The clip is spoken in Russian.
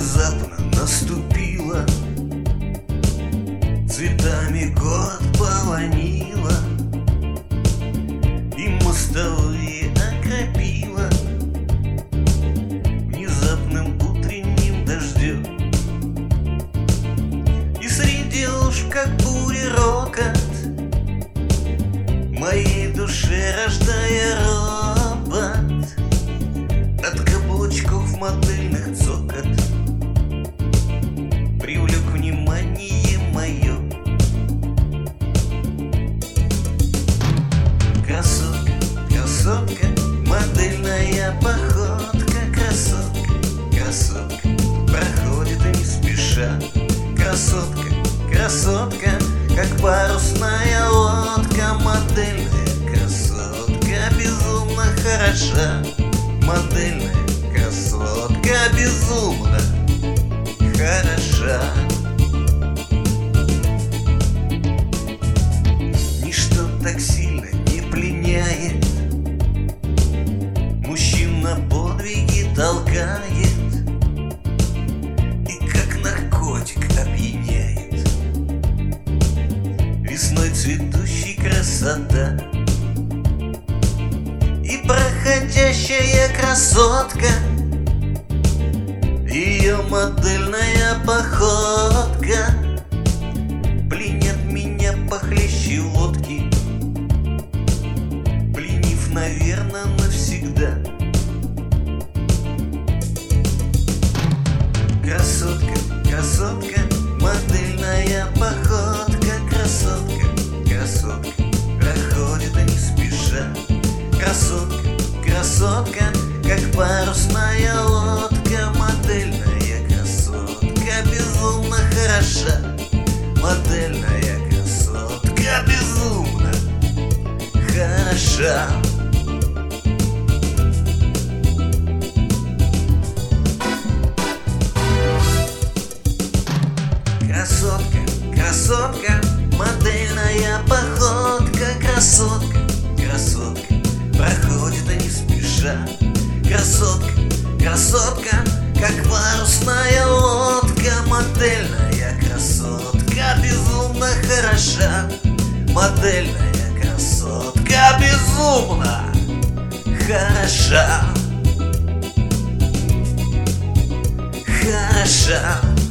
Внезапно наступила, цветами город полонила и мостовые окропила внезапным утренним дождем. И среди луж, как бури, рокот моей душе рождая робот от каблучков модельных цокот привлек внимание мое. Красотка, красотка, модельная походка. Красотка, красотка, проходит и не спеша. Красотка, красотка, как парусная лодка. Модельная красотка безумно хороша. Модельная красотка безумно хороша. Ничто так сильно не пленяет, мужчин на подвиги толкает и как наркотик опьяняет. Весной цветущей красота и проходящая красотка, ее модельная походка пленят меня похлеще лодки, пленив, наверное, навсегда. Красотка, красотка, модельная походка. Красотка, красотка, проходит и не спеша. Красотка, красотка, как парусная лодка. Модельная красотка безумно хороша. Модельная красотка безумно хороша. Красотка, красотка, модельная походка. Красотка, красотка, проходит и не спеша. Красотка, красотка, как парусная лодка. Модельная красотка безумно хороша. Модельная красотка безумно хороша. Хороша.